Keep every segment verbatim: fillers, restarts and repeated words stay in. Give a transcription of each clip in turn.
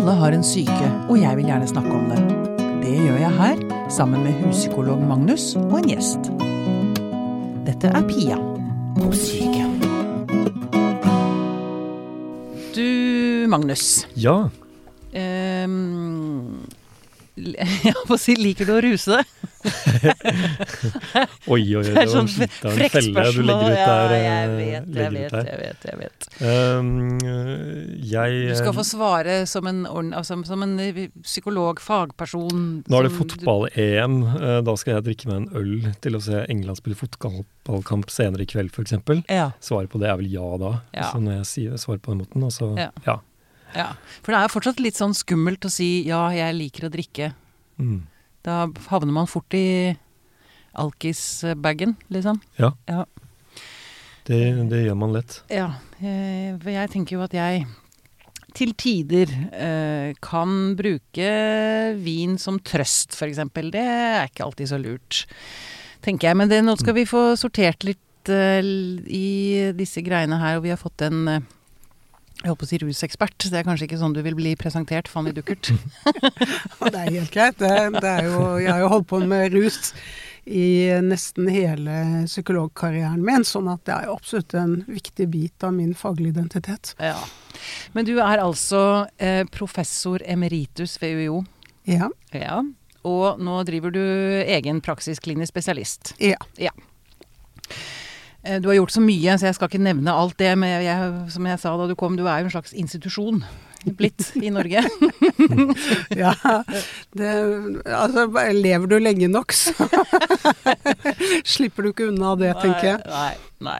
Alle har en syke, og jeg vil gjerne snakke om det. Det gjør jeg her, sammen med huspsykolog Magnus og en gjest. Dette er Pia på syke. Du, Magnus. Ja. Um, jeg må si, liker du å ruse deg? oi, oi, oi, det var sånn fint av en felle du legger ut der. Ja, jeg vet, jeg vet, jeg vet, jeg vet. Um, jeg, du skal få svare som en, altså, som en psykolog, fagperson. Nå er det fotball-E M, da skal jeg drikke meg en øl til å se England spille fotballkamp senere i kveld, for eksempel. Ja. Svaret på det er vel ja da, ja. altså når jeg sier, svarer på den måten, altså, ja. ja. Ja, for det er fortsatt litt sånn skummelt å si ja, jeg liker å drikke. Mm. Da havner man fort i alkisbagen, liksom. Ja, ja. Det, det gjør man lett. Ja, jeg, jeg tenker jo at jeg til tider eh, kan bruke vin som trøst, for eksempel. Det er ikke alltid så lurt, tenker jeg. Men det, nå skal vi få sortert litt eh, i disse greiene her, og vi har fått en... Eh, Jeg håper å si rusekspert. Det er kanskje ikke sånn du vil bli presentert, Fanny Duckert. Ja, det er helt greit. Det, det er jo, jeg har jo holdt på med rus i nesten hele psykologkarrieren min, sånn at det er absolutt en viktig bit av min faglige identitet. Ja. Men du er altså eh, professor emeritus ved U I O. Ja. Ja. Og nå driver du egen praksisklinisk spesialist. Ja. Ja. Du har gjort så mye, så jeg skal ikke nevne alt det, men jeg, som jeg sa da du kom, du er jo en slags institusjon blitt i Norge. Ja, det, altså lever du lenge nok, så slipper du ikke unna det, tenker jeg. Nei, nei.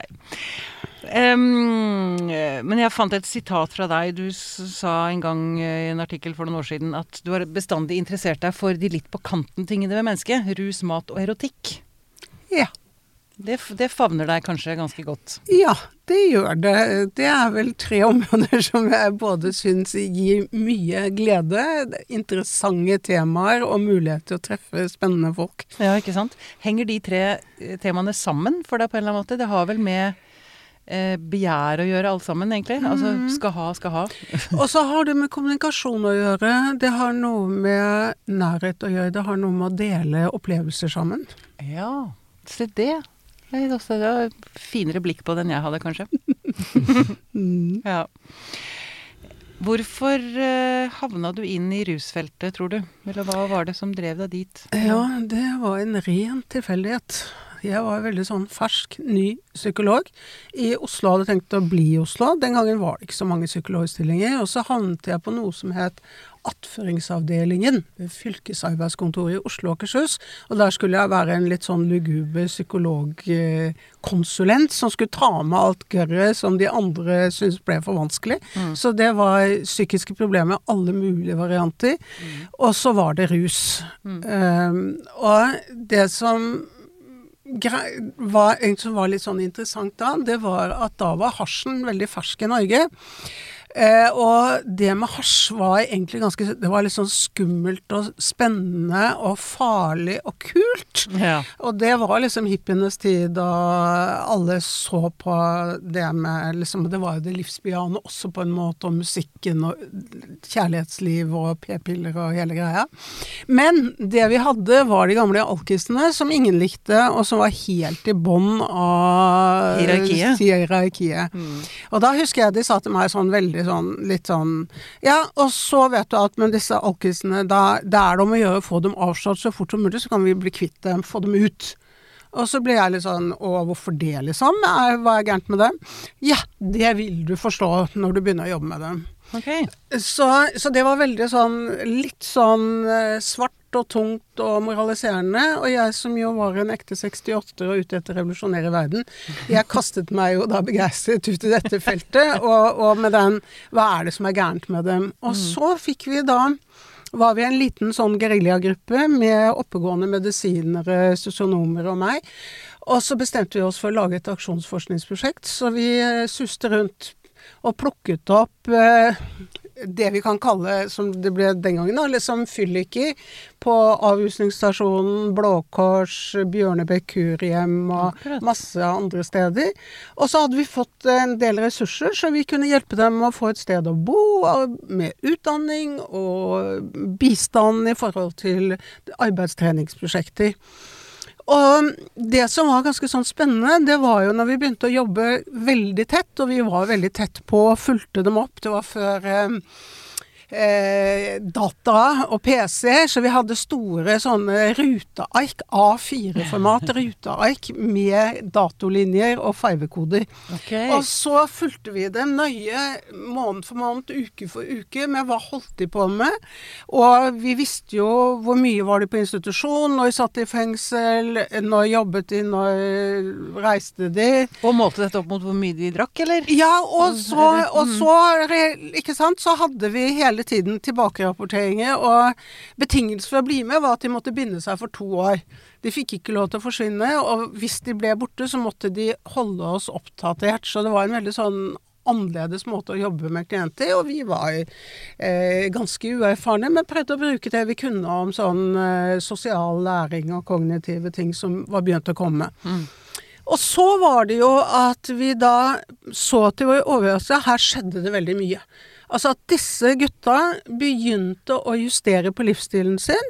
Um, men jeg fant et sitat fra deg. Du sa en gang i en artikkel for noen år siden at du har bestandig interessert deg for de litt på kanten tingene ved mennesket. Rus, mat og erotikk. Ja. Det, det favner deg kanskje ganske godt? Ja, det gjør det. Det er vel tre områder som jeg både synes gir mye glede, interessante temaer og mulighet til å treffe spennende folk. Ja, ikke sant? Henger de tre temaene sammen for deg på en eller annen måte? Det har vel med eh, begjær å gjøre alt sammen, egentlig? Altså, skal ha, skal ha. Og så har det med kommunikasjon å gjøre. Det har noe med nærhet å gjøre. Det har noe med å dele opplevelser sammen. Ja, se det. Det er også et finere blikk på den jeg hadde, kanskje. mm. Ja. Hvorfor uh, havna du inn i rusfeltet, tror du? Eller hva var det som drev deg dit? Ja, det var en ren tilfeldighet. Jeg var veldig sånn fersk, ny psykolog. I Oslo hadde jeg tenkt å bli i Oslo. Den gangen var det ikke så mange psykologstillinger. Og så havnet jeg på noe som het attføringsavdelingen ved fylkesarbeidskontoret i Oslo og Akershus. Og der skulle jeg være en litt sånn luguber psykologkonsulent som skulle ta med alt gørret som de andre syntes ble for vanskelig. Mm. Så det var psykiske problemer, alle mulige varianter. Mm. Og så var det rus. Mm. Um, og det som var, som var litt sånn interessant da, det var at da var hasjen veldig fersk i Norge. Eh, og det med hasj var egentlig ganske, det var litt sånn skummelt og spennende og farlig og kult. Ja. Og det var liksom hippienes tid, og alle så på det med, liksom, det var jo det livsbejaende også på en måte, og musikken og kjærlighetsliv og p-piller og hele greia. Men det vi hadde var de gamle alkisene som ingen likte, og som var helt i bånd av hierarkiet. hierarkiet. Mm. Og da husker jeg de sa til meg sånn veldig sånn, litt sånn, ja, og så vet du at med disse alkisene, da, da er det om å gjøre å få dem avslått så fort som mulig, så kan vi bli kvitt dem, få dem ut. Og så ble jeg litt sånn, og hvorfor det liksom? Er, hva er gærent med dem? Ja, det vil du forstå når du begynner å jobbe med dem. Okay. Så, så det var veldig sånn, litt sånn svart og tungt og moraliserende, og jeg som jo var en ekte sekstiåtte og ute etter å revolusjonere verden, jeg kastet meg jo da begeistret ut i dette feltet, og, og med den, hva er det som er gærent med dem? Og så fikk vi da, var vi en liten sånn guerillagruppe med oppegående medisinere, sosionomer og meg, og så bestemte vi oss for å lage et aksjonsforskningsprosjekt, så vi suste rundt og plukket opp eh, det vi kan kalle, som det ble den gangen, da, liksom fylliker på avrusningsstasjonen, Blå Kors, Bjørnebekk Kurhjem og Akkurat. masse andre steder. Og så hadde vi fått en del ressurser, så vi kunne hjelpe dem å få et sted å bo, med utdanning og bistand i forhold til arbeidstreningsprosjekter. Og det som var ganske sånn spennende, det var jo når vi begynte å jobbe veldig tett, og vi var veldig tett på og fulgte dem opp. Det var før eh, eh, data og P C, så vi hadde store sånne ruteark, A fire-format ruteark med datolinjer og farvekoder. Okay. Og så fulgte vi dem nøye måned for måned, uke for uke, med hva holdt de på med. Og vi visste jo hvor mye var de på institusjon, når de satt i fengsel, når jobbet de, når reiste de. Og målte dette opp mot hvor mye de drakk, eller? Ja, og så, og så, ikke sant, så hadde vi hele tiden tilbakerapporteringer, og betingelsen for å bli med var at de måtte binde seg for to år. De fikk ikke lov til å forsvinne, og hvis de ble borte, så måtte de holde oss oppdatert. Så det var en veldig sånn annerledes måte å jobbe med klienter, og vi var eh, ganske uerfarne, men prøvde å bruke det vi kunne om sånn eh, sosial læring og kognitive ting som var begynt å komme. Mm. Og så var det jo at vi da så til vår overraskelse, her skjedde det veldig mye. Altså at disse gutta begynte å justere på livsstilen sin.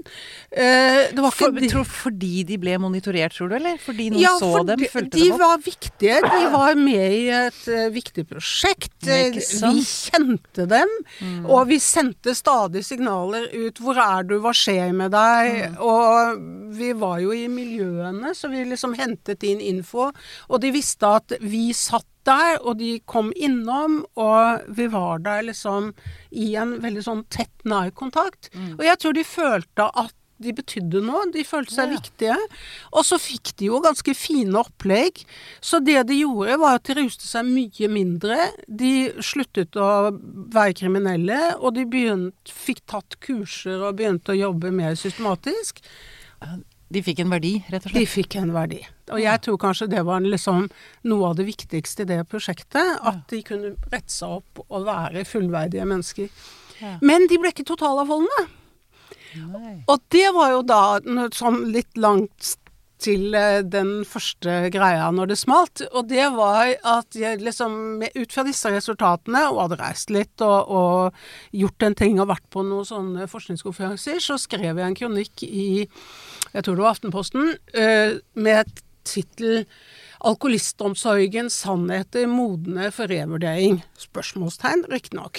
Eh, det var ikke For, de... tror, fordi de ble monitorert, tror du, eller? Fordi noen Ja, så for dem, de, fulgte de dem opp? var viktige. De var med i et uh, viktig prosjekt. Ikke sant? Vi kjente dem, mm. og vi sendte stadig signaler ut. Hvor er du? Hva skjer med deg? Mm. Og vi var jo i miljøene, så vi liksom hentet inn info. Og de visste at vi satt der, og de kom innom, og vi var der liksom i en veldig sånn tett nær kontakt. Mm. Og jeg tror de følte at de betydde noe, de følte seg ja. viktige. Og så fikk de jo ganske fine opplegg. Så det de gjorde var at de ruste seg mye mindre. De sluttet å være kriminelle, og de begynte, fikk tatt kurser og begynte å jobbe mer systematisk. De fikk en verdi, rett og slett? De fikk en verdi. Og jeg tror kanskje det var liksom noe av det viktigste i det prosjektet, at de kunne rette seg opp og være fullverdige mennesker. Ja. Men de ble ikke totalavholdende. Nei. Og det var jo da sånn litt langt til den første greia når det smalt, og det var at jeg liksom, ut fra disse resultatene, og hadde reist litt og, og gjort en ting og vært på noen sånne forskningskonferanser, så skrev jeg en kronikk i, jeg tror det var Aftenposten, med titel «Alkoholistomsorgen, sannheter, modne for revurdering». Spørsmålstegn, riktig nok.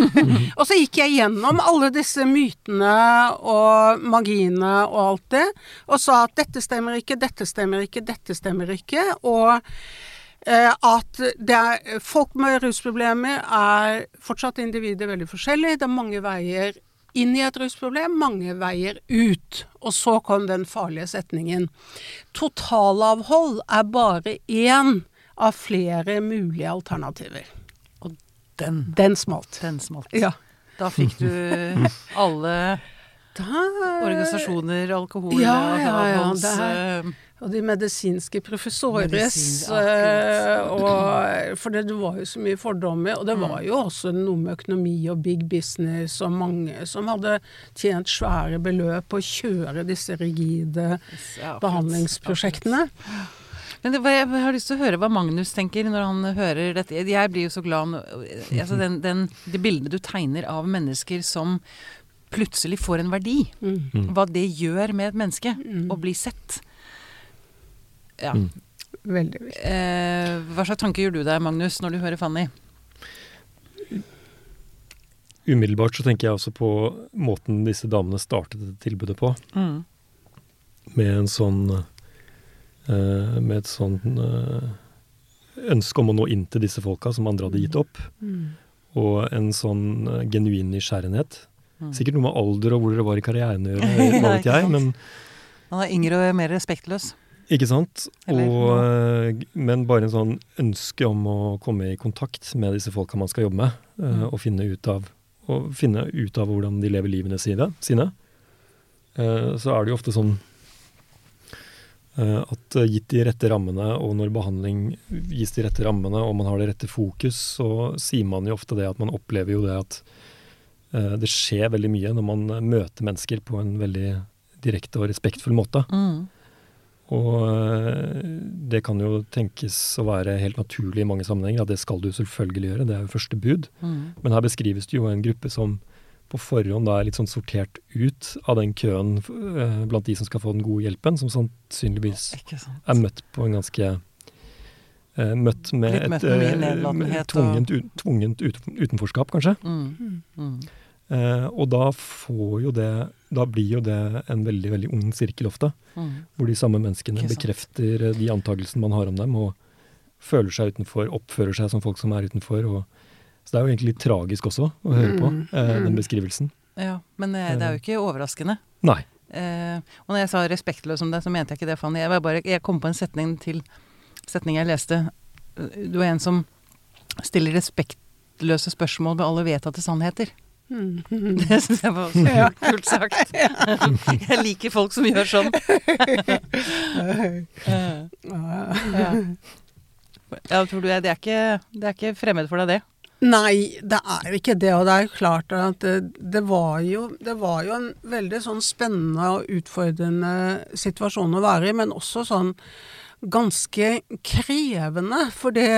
Og så gikk jeg gjennom alle disse mytene og magiene og alt det, og sa at dette stemmer ikke, dette stemmer ikke, dette stemmer ikke, og eh, at det er, folk med rusproblemer er fortsatt individer veldig forskjellige, det er mange veier inn i et rusproblem, mange veier ut. Og så kom den farlige setningen. Totalavhold er bare én av flere mulige alternativer. Og den, den smalt. Den smalt. Ja. Da fikk du alle da, organisasjoner, alkohol, ja, ja, ja, avholds... Og de medisinske professores, Medisin, og, for det var jo så mye fordommer, og det var jo også noe med økonomi og big business, og mange som hadde tjent svære beløp på å kjøre disse rigide ja, behandlingsprosjektene. Men det, jeg har lyst til å høre hva Magnus tenker når han hører dette. Jeg blir jo så glad, altså den, den, det bildet du tegner av mennesker som plutselig får en verdi, mm. hva det gjør med et menneske, mm. å bli sett. Ja. Mm. Veldig viktig. Eh, hva slags tanker gjør du deg, Magnus, når du hører Fanny? Umiddelbart så tenker jeg også på måten disse damene startet det tilbudet på. Mm. Med en sånn uh, med et sånn uh, ønske om å nå inn til disse folka som andre hadde gitt opp. Mm. Og en sånn uh, genuin nysgjerrighet. Mm. Sikkert noe med alder og hvor dere var i karrieren, hva vet jeg, men han er yngre og mer respektløs. Ikke sant? Og, men bare en sånn ønske om å komme i kontakt med disse folka man skal jobbe med, mm. og, finne ut av, og finne ut av hvordan de lever livene sine. sine. Så er det jo ofte sånn at gitt de rette rammene, og når behandling gis de rette rammene, og man har det rette fokus, så sier man jo ofte det at man opplever jo det at eh, det skjer veldig mye når man møter mennesker på en veldig direkte og respektfull måte. Mm. Og eh, det kan jo tenkes å være helt naturlig i mange sammenhenger, at det skal du selvfølgelig gjøre, det er jo første bud. Mm. Men her beskrives det jo en gruppe som på forhånd da er litt sånn sortert ut av den køen eh, blant de som skal få den gode hjelpen, som sannsynligvis Ikke sant. er møtt på en ganske eh, møtt med Litt møtt et med mye eh, nedlatenhet og- tvungent, ut, tvungent ut, utenforskap, kanskje. Mm. Mm. Eh, og da får jo det, da blir jo det en veldig, veldig ung sirkel ofte, Mm. hvor de samme menneskene Ikke sant. bekrefter eh, de antagelsene man har om dem, og føler seg utenfor, oppfører seg som folk som er utenfor, og så det er jo egentlig litt tragisk også å høre på, eh, den beskrivelsen. Ja, men eh, det er jo ikke overraskende. Nei. Eh, og når jeg sa respektløs om det, så mente jeg ikke det, Fanny. Jeg, var bare, jeg kom på en setning til setning jeg leste. Du er en som stiller respektløse spørsmål ved alle vedtatte sannheter. Mm. Det synes jeg var så kult sagt. Jeg liker folk som gjør sånn. Eh, ja. Ja, tror du jeg, det er ikke, det er ikke fremmed for deg, det? Nei, det er ikke det, og det er jo klart at det, det, var jo, det var jo en veldig sånn spennende og utfordrende situasjon å være i, men også sånn ganske krevende, for det,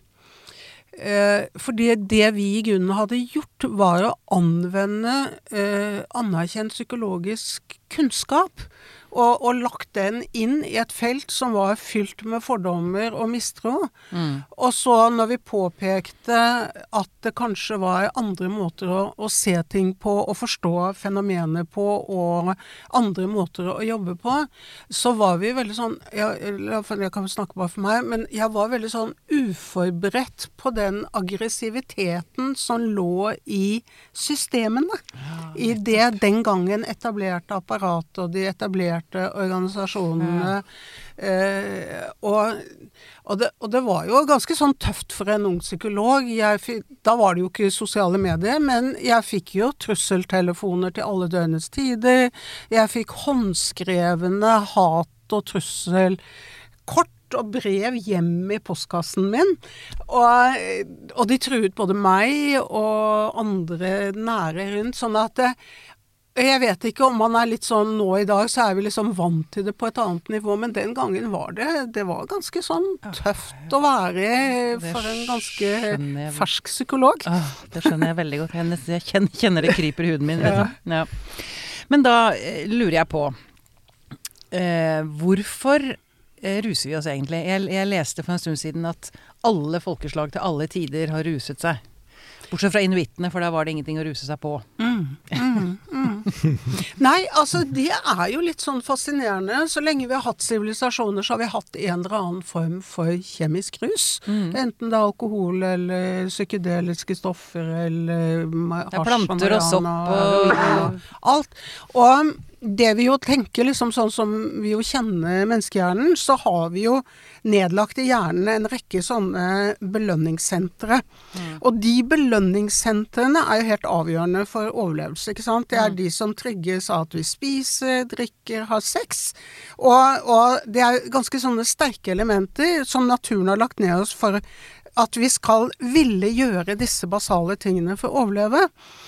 eh, fordi det vi i grunnen hadde gjort var å anvende eh, anerkjent psykologisk kunnskap, og, og lagt den inn i et felt som var fylt med fordommer og mistro. Mm. Og så når vi påpekte at det kanskje var andre måter å, å se ting på, og forstå fenomener på, og andre måter å jobbe på, så var vi veldig sånn, jeg, jeg kan snakke bare for meg, men jeg var veldig sånn uforberedt på den aggressiviteten som lå i systemene. Ja, i det den gangen etablerte apparatet og de etablerte organisasjonene. Ja. Eh, og, og, det, og det var jo ganske sånn tøft for en ung psykolog. Jeg, da var det jo ikke sosiale medier, men jeg fikk jo trusseltelefoner til alle døgnets tider. Jeg fikk håndskrevne hat- og trusselkort og brev hjem i postkassen min, og, og de truet både meg og andre nære rundt, sånn at det, jeg vet ikke om man er litt sånn nå i dag, så er vi liksom vant til det på et annet nivå, men den gangen var det, det var ganske sånn tøft å være for en ganske fersk psykolog. Åh, det skjønner jeg veldig godt. Jeg kjenner, kjenner det kryper i huden min. Ja. Ja. Men da lurer jeg på, eh, hvorfor ruser vi oss egentlig? Jeg, jeg leste for en stund siden at alle folkeslag til alle tider har ruset seg. Bortsett fra inuittene, for da var det ingenting å ruse seg på. Mm, mm, mm. Nei, altså det er jo litt sånn fascinerende. Så lenge vi har hatt sivilisasjoner, så har vi hatt en eller annen form for kjemisk rus. Mm. Enten det er alkohol eller psykedeliske stoffer eller hasj, ja, planter og sopp og ja, alt. Og det vi jo tenker, liksom sånn som vi jo kjenner menneskehjernen, så har vi jo nedlagt i hjernen en rekke sånne belønningssentre. Mm. Og de belønningssentrene er jo helt avgjørende for overlevelse, ikke sant? Det er mm. de som trigges av at vi spiser, drikker, har sex. Og, og det er ganske sånne sterke elementer som naturen har lagt ned oss for at vi skal ville gjøre disse basale tingene for å overleve.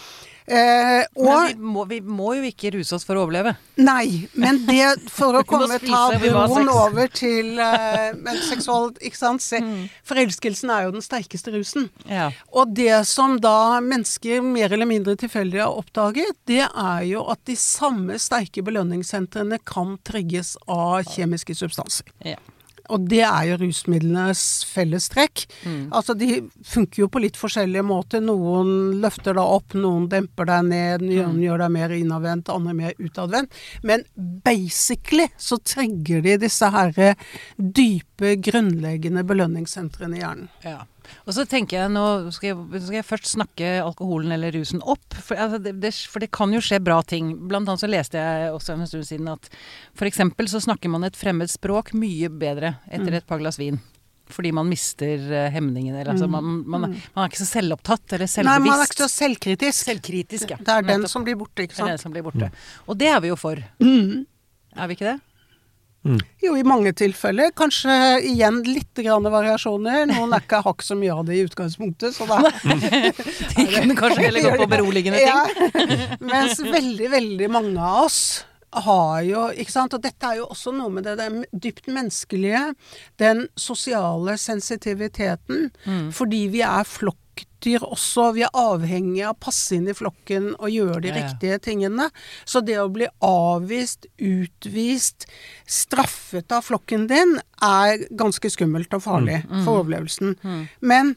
Eh, og, men vi må, vi må jo ikke ruse oss for å overleve. Nei, men det for å komme ta broen over til eh, men seksual, ikke sant? Se, mm. Forelskelsen er jo den sterkeste rusen. Ja. Og det som da mennesker mer eller mindre tilfeldig har oppdaget, det er jo at de samme sterke belønningssentrene kan trigges av kjemiske substanser. Ja. Og det er jo rusmidlenes fellestrekk. Mm. Altså de funker jo på litt forskjellige måter. Noen løfter deg opp, noen demper deg ned, noen mm. gjør deg mer innadvendt, andre mer utadvendt. Men basically så trigger de disse her dype, grunnleggende belønningssentrene i hjernen. Ja. Og så tenker jeg, nå skal jeg, skal jeg først snakke alkoholen eller rusen opp, for, altså det, det, for det kan jo skje bra ting. Blant annet så leste jeg også en stund siden at for eksempel så snakker man et fremmed språk mye bedre etter et par glass vin. Fordi man mister uh, hemningen, eller altså man, man, man er ikke så selvopptatt eller selvbevisst. Nei, man er ikke så selvkritisk. Selvkritisk, ja. Det er den som blir borte, ikke sant? Det er den som blir borte. Og det er vi jo for. Mm. Er vi ikke det? Mm. Jo, i mange tilfeller. Kanskje igjen litt grann variasjoner. Noen er ikke, har ikke så mye av det i utgangspunktet, så da De kunne kanskje heller gå på beroligende ting. Ja, mens veldig, veldig mange av oss har jo, ikke sant, og dette er jo også noe med det, det dypt menneskelige, den sosiale sensitiviteten, mm. fordi vi er flokkdyr også, vi er avhengige av å passe inn i flokken og gjøre de ja, ja. riktige tingene. Så det å bli avvist, utvist, straffet av flokken din, er ganske skummelt og farlig mm. for overlevelsen. Mm. Men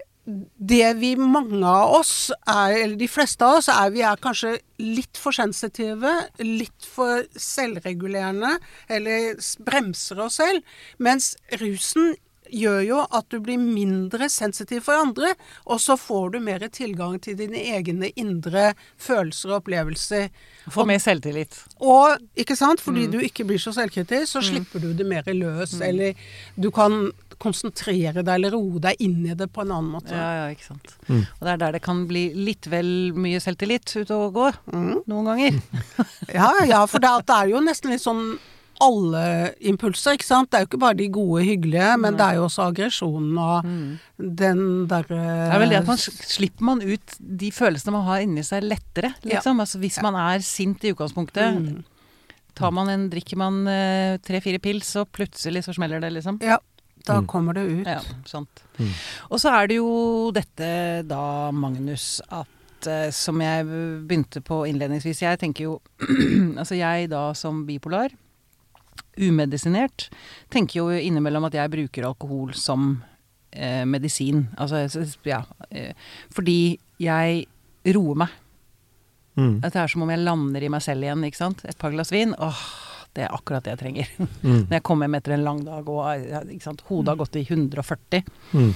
det vi mange av oss er, eller de fleste av oss er, vi er kanskje litt for sensitive, litt for selvregulerende, eller bremser oss selv, mens rusen gjør jo at du blir mindre sensitiv for andre, og så får du mer tilgang til dine egne indre følelser og opplevelser. Få mer selvtillit. Og, ikke sant, fordi mm. du ikke blir så selvkritisk, så mm. slipper du det mer løs, mm. eller du kan konsentrere deg eller roe deg inn i det på en annen måte. Ja, ja, ikke sant. Mm. Og det er der det kan bli litt vel mye selvtillit ut og gå, mm. noen ganger. ja, ja, for det, det er jo nesten litt sånn alle impulser, ikke sant? Det er jo ikke bare de gode, hyggelige, men mm. det er jo også aggresjonen og mm. den der... Det er vel det at man slipper man ut de følelsene man har inni seg lettere, liksom. Ja. Altså hvis man er sint i utgangspunktet, mm. tar man en, drikker man uh, tre-fire pils, så plutselig så smeller det, liksom. Ja. Da kommer det ut. Ja, sant. Mm. Og så er det jo dette da, Magnus, at uh, som jeg begynte på innledningsvis, jeg tenker jo, altså jeg da som bipolar, umedisinert, tenker jo innimellom at jeg bruker alkohol som eh, medisin. Altså, ja, eh, fordi jeg roer meg. Mm. At det er som om jeg lander i meg selv igjen, ikke sant? Et par glass vin, åh, det er akkurat det jeg trenger. Mm. Når jeg kommer hjem etter en lang dag, og ikke sant, hodet har gått i hundre og førti. Mm.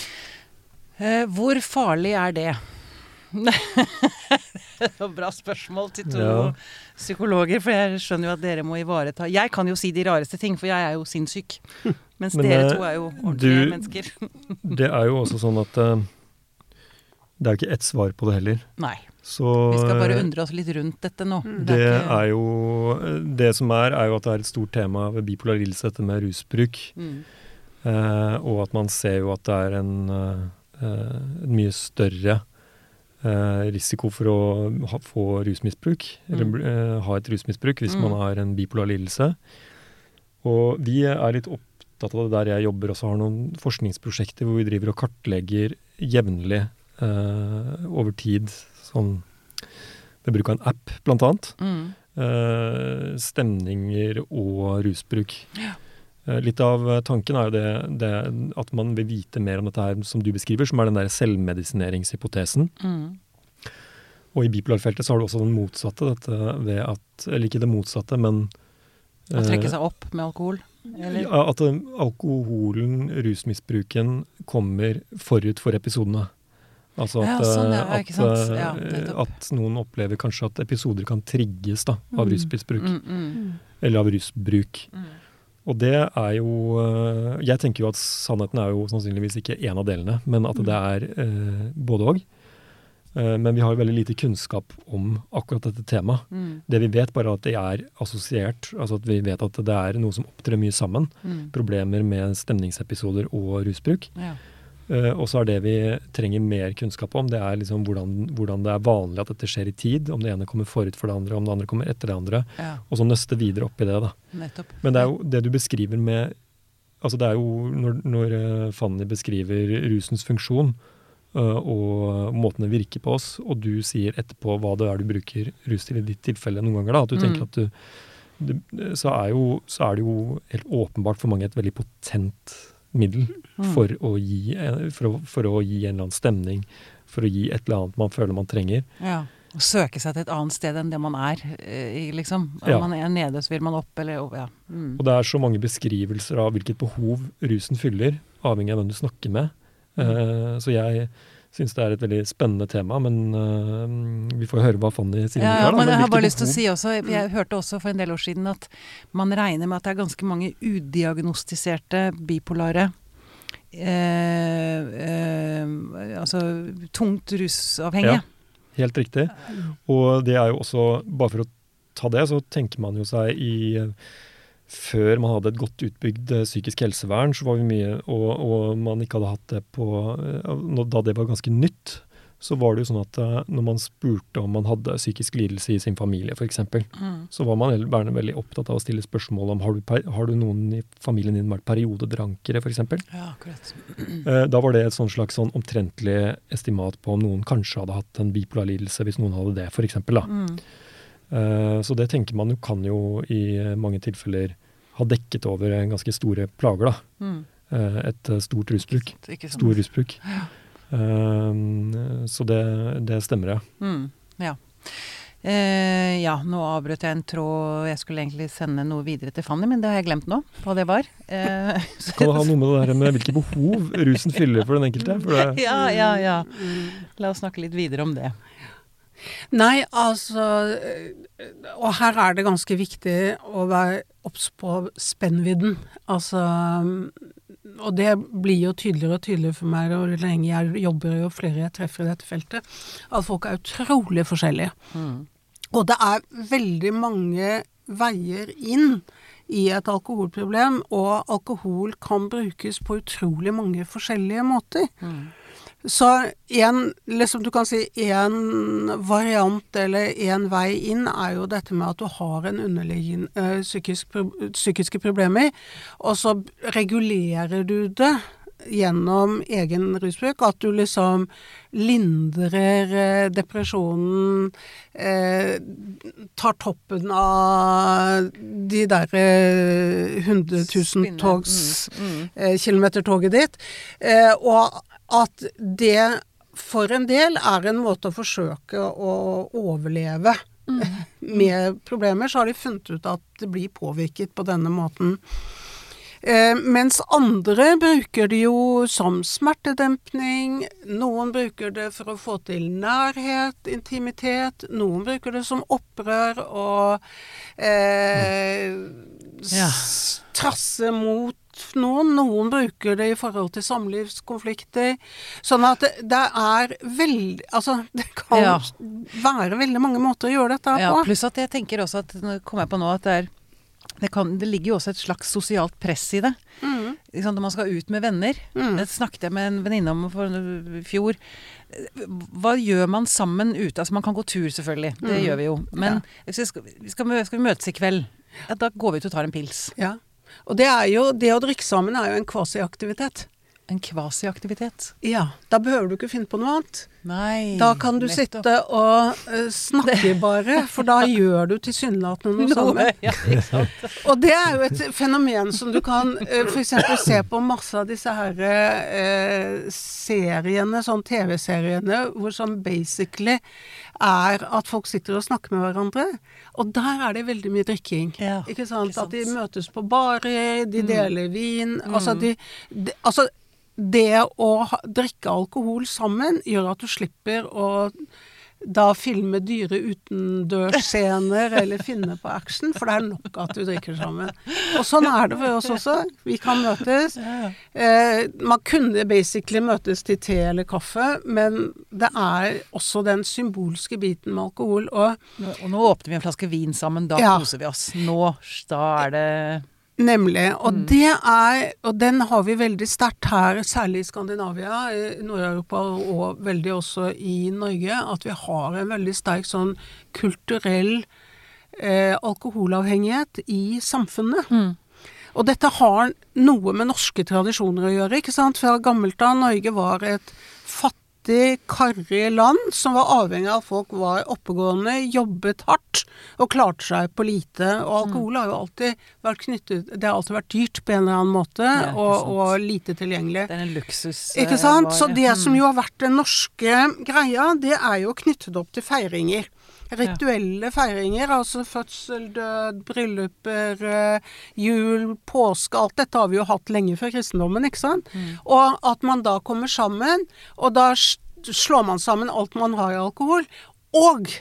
Eh, hvor farlig er det? Det var bra spørsmål til to ja. psykologer, for jeg skjønner jo at dere må ivareta. Jeg kan jo si de rareste ting, for jeg er jo sinnssyk. Mens Men, dere to er jo ordentlige du, mennesker. Det er jo også sånn at uh, det er jo ikke ett svar på det heller. Nei. Så, vi skal bare undre oss litt rundt dette nå. Det, det, er ikke... er jo, det som er, er jo at det er et stort tema ved bipolar lidelse, dette med rusbruk. Mm. Uh, og at man ser jo at det er en, uh, en mye større Uh, risiko for å ha, få rusmisbruk, mm. eller uh, ha et rusmisbruk hvis mm. man har en bipolar lidelse. Og vi er litt opptatt av det der jeg jobber, også har noen forskningsprosjekter hvor vi driver og kartlegger jevnlig uh, over tid, sånn ved bruk av en app blant annet, mm. uh, stemninger og rusbruk. Ja. Litt av tanken er jo det, det at man vil vite mer om dette her som du beskriver, som er den der selvmedisineringshypotesen. Mm. Og i bipolarfeltet så har du også den motsatte, dette ved at, eller ikke det motsatte, men... Å trekke seg opp med alkohol? Eller? Ja, at alkoholen, rusmisbruken, kommer forut for episodene. Altså at, ja, sånn, ja, at, at, ja, at noen opplever kanskje at episoder kan trigges da, av mm. rusmisbruk. Mm, mm. Eller av rusbruk. Mm. Og det er jo, jeg tenker jo at sannheten er jo sannsynligvis ikke en av delene, men at det er eh, både og. Eh, men vi har veldig lite kunnskap om akkurat dette temaet. Mm. Det vi vet bare er at det er assosiert, altså at vi vet at det er noe som opptrer mye sammen. Mm. Problemer med stemningsepisoder og rusbruk. Ja. Eh, og så er det vi trenger mer kunnskap om, det er liksom hvordan, hvordan det er vanlig at dette skjer i tid, om det ene kommer forut for det andre, om det andre kommer etter det andre, ja. Og så nøste videre opp i det da. Nettopp. Men det er jo det du beskriver med, altså det er jo når, når Fanny beskriver rusens funksjon, uh, og måten det virker på oss, og du sier etterpå hva det er du bruker rus til i ditt tilfelle noen ganger da, at du mm. tenker at du, du så, er jo, så er det jo helt åpenbart for mange et veldig potent middel for å, gi, for, å, for å gi en eller annen stemning, for å gi et eller annet man føler man trenger. Ja, og søke seg til et annet sted enn det man er, liksom. Om ja. Man er nede, så vil man opp, eller ja. Mm. Og det er så mange beskrivelser av hvilket behov rusen fyller, avhengig av hvem du snakker med. Mm. Uh, så jeg synes det er et veldig spennende tema, men uh, vi får høre hva Fanny sier. Ja, ja, men jeg har bare lyst til å si også, jeg hørte også for en del år siden at man regner med at det er ganske mange udiagnostiserte bipolare, eh, eh, altså tungt rusavhengige. Ja, helt riktig. Og det er jo også, bare for å ta det, så tenker man jo seg i før man hadde et godt utbygd eh, psykisk helsevern, så var vi mye, og, og man ikke hadde hatt det på, eh, da det var ganske nytt, så var det jo sånn at eh, når man spurte om man hadde psykisk lidelse i sin familie, for eksempel, mm. så var man veldig, veldig opptatt av å stille spørsmål om, har du, har du noen i familien din vært periodedrankere, for eksempel? Ja, akkurat. Eh, da var det et sånn slags sånn omtrentlig estimat på om noen kanskje hadde hatt en bipolar lidelse, hvis noen hadde det, for eksempel, da. Mm. Så det tenker man jo kan jo i mange tilfeller ha dekket over en ganske store plager da. Mm. Et stort rusbruk. Stor rusbruk. Ja. Så det, det stemmer, ja. Mm. Ja. Eh, ja, nå avbrøt jeg en tråd, jeg skulle egentlig sende noe videre til Fanny, men det har jeg glemt nå, hva det var. Eh, så kan det ha noe med det der med hvilke behov rusen fyller for den enkelte? For det... Ja, ja, ja. La oss snakke litt videre om det. Nei, altså, og her er det ganske viktig å være obs på spennvidden. Altså, og det blir jo tydeligere og tydeligere for meg, og lenge jeg jobber jo flere jeg treffer i dette feltet, at folk er utrolig forskjellige. Mm. Og det er veldig mange veier inn i et alkoholproblem, og alkohol kan brukes på utrolig mange forskjellige måter. Mm. Så en, liksom du kan si, en variant eller en vei inn er jo dette med at du har en underliggende øh, psykisk, psykiske problemer, og så regulerer du det gjennom egen rusbruk, at du liksom lindrer eh, depresjonen, eh, tar toppen av de der eh, hundre tusen togs, mm, mm. eh, kilometer-toget ditt, eh, og at det for en del er en måte å forsøke å overleve mm. med problemer, så har de funnet ut at det blir påvirket på denne måten. Eh, mens andre bruker det jo som smertedempning, noen bruker det for å få til nærhet, intimitet, noen bruker det som opprør og eh, ja. trasse mot noen, noen bruker det i forhold til samlivskonflikter, sånn at det, det er veldig, altså det kan ja. være veldig mange måter å gjøre dette her ja, på. Pluss at jeg tenker også at, nå kommer jeg på nå at det er, det, kan, det ligger jo også et slags sosialt press i det. Mm. Liksom, når man skal ut med venner. Mm. Det snakket jeg med en venninne om for i fjor. Hva gjør man sammen ute? Altså man kan gå tur selvfølgelig, det mm. gjør vi jo. Men ja. hvis vi skal, vi skal, skal vi møtes i kveld, ja, da går vi ut og tar en pils. Ja. Og det er jo, det å drikke sammen er jo en kvasiaktivitet. En kvasiaktivitet? Ja, da behøver du ikke finne på noe annet. Nei. Da kan du nettopp. sitte og uh, snakke bare, for da gjør du tilsynelatende noe sammen. Ja, ikke sant. Og det er jo et fenomen som du kan uh, for eksempel se på masse av disse her uh, seriene, sånn T V-seriene, hvor som basically er at folk sitter og snakker med hverandre, og der er det veldig mye drikking. Ja, ikke sant? Ikke sant? At de møtes på barer, de deler mm. vin, mm. altså de, de altså det å ha, drikke alkohol sammen gjør at du slipper å da filme dyre utendørsscener eller finne på action, for det er nok at du drikker sammen. Og sånn er det for oss også. Vi kan møtes. Eh, man kunne basically møtes til te eller kaffe, men det er også den symbolske biten med alkohol. Og, og nå åpner vi en flaske vin sammen, da ja. koser vi oss. Nå, da er det... Nemlig, og mm. det er, og den har vi veldig sterkt her, særlig i Skandinavia, i Nord-Europa og veldig også i Norge, at vi har en veldig sterk sånn kulturell eh, alkoholavhengighet i samfunnet. Mm. Og dette har noe med norske tradisjoner å gjøre, ikke sant? Fra gammelt av Norge var et fattig, karrig land som var avhengig av at folk var oppegående, jobbet hardt og klarte seg på lite. Og alkohol har jo alltid vært knyttet, det har alltid vært dyrt på en eller annen måte, ja, og, og lite tilgjengelig. Det er en luksus. Ikke sant? Var, Så det mm. som jo har vært den norske greia, det er jo knyttet opp til feiringer. Rituelle feiringer, altså fødsel, død, brylluper, jul, påske, alt dette har vi jo hatt lenge før kristendommen, ikke sant? Mm. Og at man da kommer sammen, og da slår man sammen alt man har i alkohol, og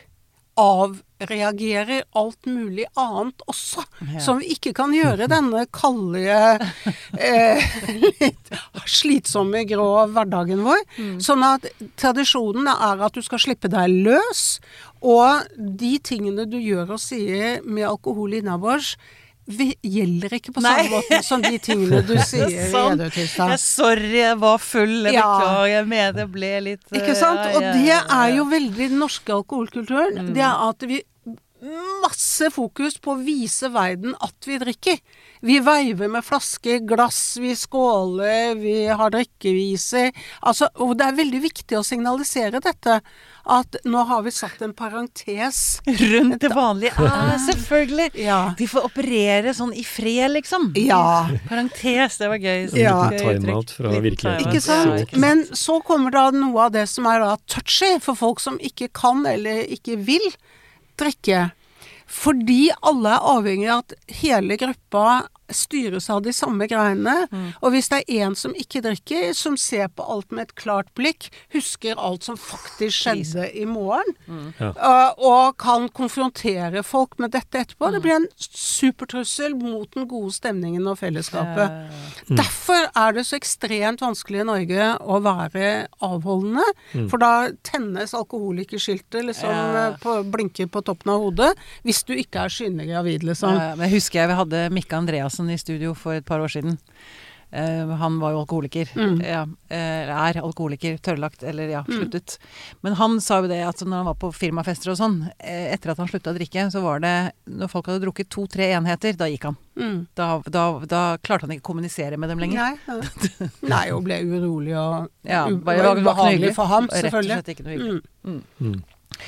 avreagerer alt mulig annet også, ja. som vi ikke kan gjøre denne kalde, eh, litt slitsomme, grå hverdagen vår. Mm. Sånn at tradisjonen er at du skal slippe deg løs, og de tingene du gjør og sier med alkohol innabords, vi gjelder ikke på samme måte som de tingene du sier i Sånn. edrutilstand. Jeg, sorry, jeg var full, jeg Ja. beklager, jeg mener det ble litt... eh, Ikke sant? ja, Og ja, det ja, ja. er jo veldig den norske alkoholkulturen. Mm. Det er at vi masse fokus på å vise verden at vi drikker. Vi veiver med flasker, glass, vi skåler, vi har drikkeviser. Altså, og det er veldig viktig å signalisere dette, at nå har vi satt en parentes. Rundt det vanlige. Ah, selvfølgelig. Ja. Vi får operere sånn i fred, liksom. Ja. Parentes, det var gøy. En Ja. liten timeout fra Liten virkeligheten. timeout. Ikke sant? Ja, ikke sant. Men så kommer da noe av det som er da touchy for folk som ikke kan eller ikke vil drikke. Fordi alle er avhengig av at hele gruppa styres av de samme greiene. Mm. Og hvis det er en som ikke drikker, som ser på alt med et klart blikk, husker alt som faktisk skjedde i morgen, Mm. Ja. uh, og kan konfrontere folk med dette etterpå, Mm. det blir en supertrussel mot den gode stemningen og fellesskapet. Eh, Derfor er det så ekstremt vanskelig i Norge å være avholdende, Mm. for da tennes alkoholikerskiltet liksom Ja. eh, på, blinker på toppen av hodet, hvis du ikke er synlig gravid, liksom. Ja, men jeg husker jeg vi hadde Mikke Andreassen i studio for et par år siden. Eh, han var jo alkoholiker. Mm. Ja, eh, er alkoholiker, tørrlagt, eller ja, sluttet. Men han sa jo det at når han var på firmafester og sånn, eh, etter at han slutta å drikke, så var det, når folk hadde drukket to-tre enheter, da gikk han. Mm. Da, da, da klarte han ikke å kommunisere med dem lenger. Nei, ja. Nei, og ble urolig og Ja, u- bare, det var, det var ikke noe ubehagelig hyggelig. for ham, Rett og selvfølgelig. slett ikke noe hyggelig. Mm. Mm.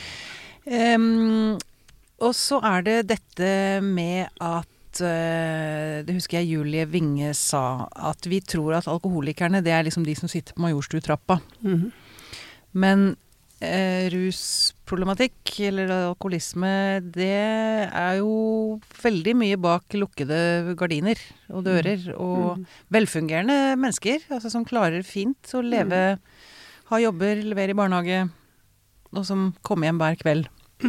Ehm, og så er det dette med at eh, det husker jeg Julie Winge sa, at vi tror at alkoholikerne, det er liksom de som sitter på Majorstutrappa. Mhm. Men eh, rusproblematikk, eller alkoholisme, det er jo veldig mye bak lukkede gardiner og dører, og Mm. velfungerende mennesker, altså som klarer fint å leve, ha jobber, levere i barnehage, og som kommer hjem hver kveld.